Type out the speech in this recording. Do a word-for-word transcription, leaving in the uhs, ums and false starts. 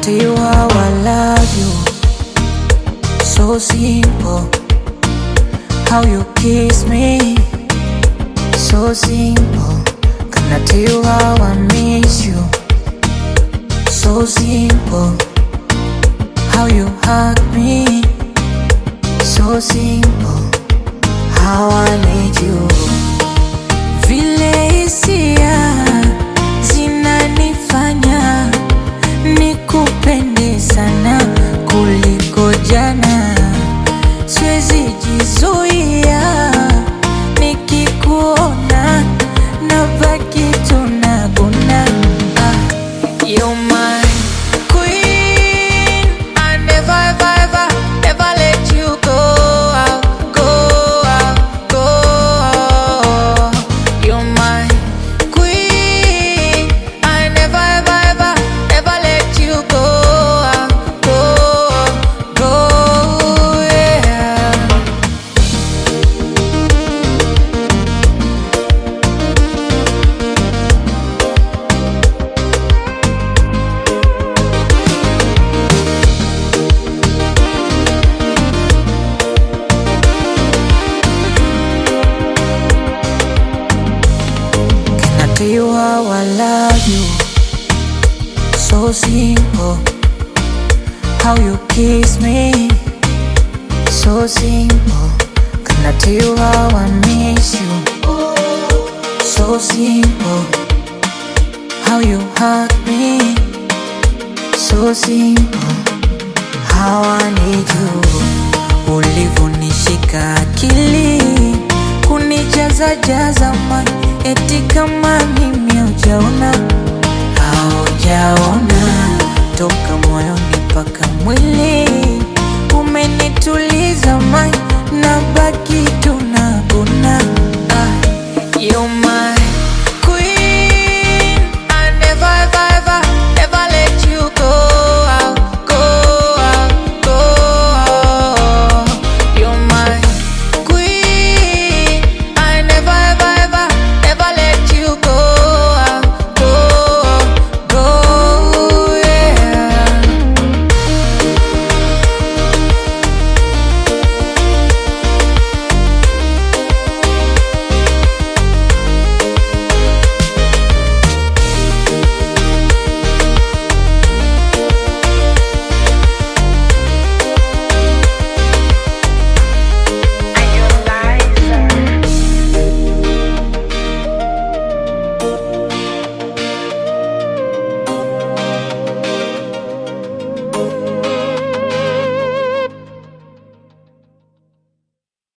tell you how I love you. So simple. How you kiss me. So simple. Can I tell you how I miss you? So simple. How you hug me. So simple. How I need you. Vile hisia zinanifanya nikupende sana kuliko jana. Siwezi jizuia nikikuona nabaki tunaguna. Ah, you're my queen. I never ever ever ever let you go out, go out, go out. You're my queen. I never ever ever ever let you go out, go out, go yeah. Can I tell you how I love you? So simple. How you kiss me. So simple. Can I tell you how I miss you? So simple. How you hug me. So simple. How I need you. Ulivunishika akili, kunijaza jaza mani, eti kama mimi hujaona, haujaona. Toka moyoni mpaka mwili, umenituliza mani.